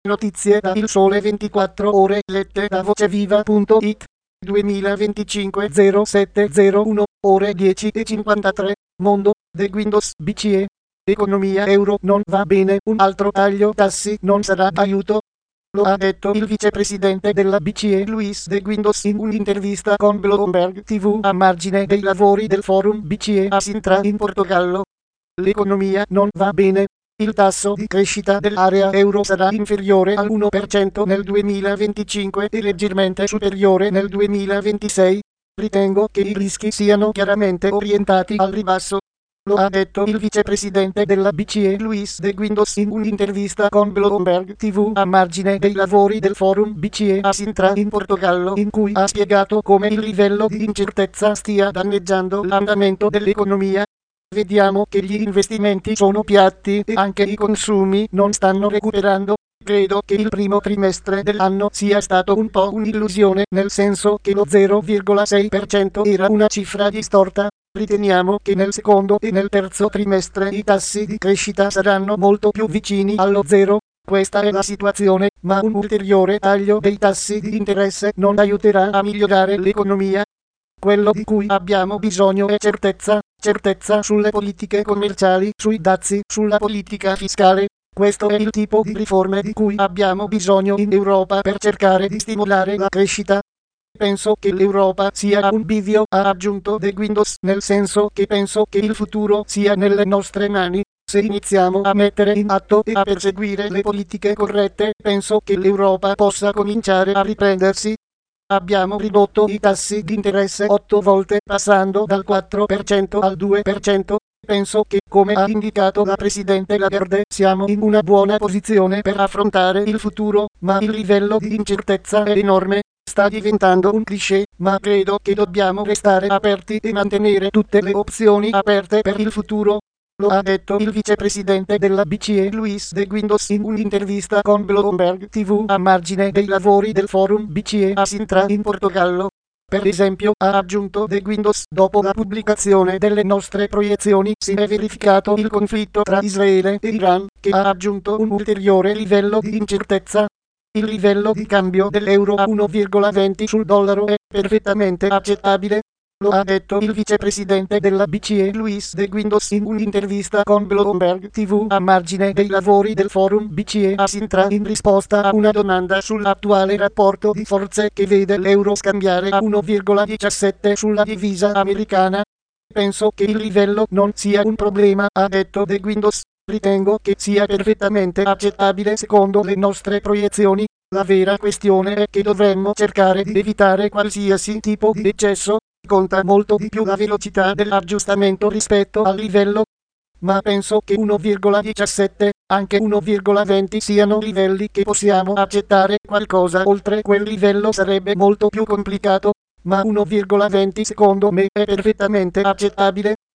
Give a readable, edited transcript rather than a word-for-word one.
Notizie da Il Sole 24 Ore lette da voceviva.it 2025 0701 ore 10:53 Mondo, The Windows BCE. Economia euro non va bene, un altro taglio tassi non sarà d'aiuto. Lo ha detto il vicepresidente della BCE Luis De Guindos in un'intervista con Bloomberg TV a margine dei lavori del forum BCE a Sintra in Portogallo. L'economia non va bene. Il tasso di crescita dell'area euro sarà inferiore al 1% nel 2025 e leggermente superiore nel 2026. Ritengo che i rischi siano chiaramente orientati al ribasso. Lo ha detto il vicepresidente della BCE Luis De Guindos in un'intervista con Bloomberg TV a margine dei lavori del forum BCE a Sintra in Portogallo, in cui ha spiegato come il livello di incertezza stia danneggiando l'andamento dell'economia. Vediamo che gli investimenti sono piatti e anche i consumi non stanno recuperando. Credo che il primo trimestre dell'anno sia stato un po' un'illusione, nel senso che lo 0,6% era una cifra distorta. Riteniamo che nel secondo e nel terzo trimestre i tassi di crescita saranno molto più vicini allo zero. Questa è la situazione, ma un ulteriore taglio dei tassi di interesse non aiuterà a migliorare l'economia. Quello di cui abbiamo bisogno è certezza sulle politiche commerciali, sui dazi, sulla politica fiscale. Questo è il tipo di riforme di cui abbiamo bisogno in Europa per cercare di stimolare la crescita. Penso che l'Europa sia a un bivio, ha aggiunto De Guindos, nel senso che penso che il futuro sia nelle nostre mani. Se iniziamo a mettere in atto e a perseguire le politiche corrette, penso che l'Europa possa cominciare a riprendersi. Abbiamo ridotto i tassi di interesse 8 volte, passando dal 4% al 2%. Penso che, come ha indicato la Presidente Lagarde, siamo in una buona posizione per affrontare il futuro, ma il livello di incertezza è enorme. Sta diventando un cliché, ma credo che dobbiamo restare aperti e mantenere tutte le opzioni aperte per il futuro. Lo ha detto il vicepresidente della BCE Luis De Guindos in un'intervista con Bloomberg TV a margine dei lavori del forum BCE a Sintra in Portogallo. Per esempio, ha aggiunto De Guindos, dopo la pubblicazione delle nostre proiezioni si è verificato il conflitto tra Israele e Iran, che ha aggiunto un ulteriore livello di incertezza. Il livello di cambio dell'euro a 1,20 sul dollaro è perfettamente accettabile. Lo ha detto il vicepresidente della BCE Luis De Guindos in un'intervista con Bloomberg TV a margine dei lavori del forum BCE a Sintra in risposta a una domanda sull'attuale rapporto di forze che vede l'euro scambiare a 1,17 sulla divisa americana. Penso che il livello non sia un problema, ha detto De Guindos. Ritengo che sia perfettamente accettabile secondo le nostre proiezioni. La vera questione è che dovremmo cercare di evitare qualsiasi tipo di eccesso. Conta molto di più la velocità dell'aggiustamento rispetto al livello. Ma penso che 1,17, anche 1,20 siano livelli che possiamo accettare. Qualcosa oltre quel livello sarebbe molto più complicato, ma 1,20 secondo me è perfettamente accettabile.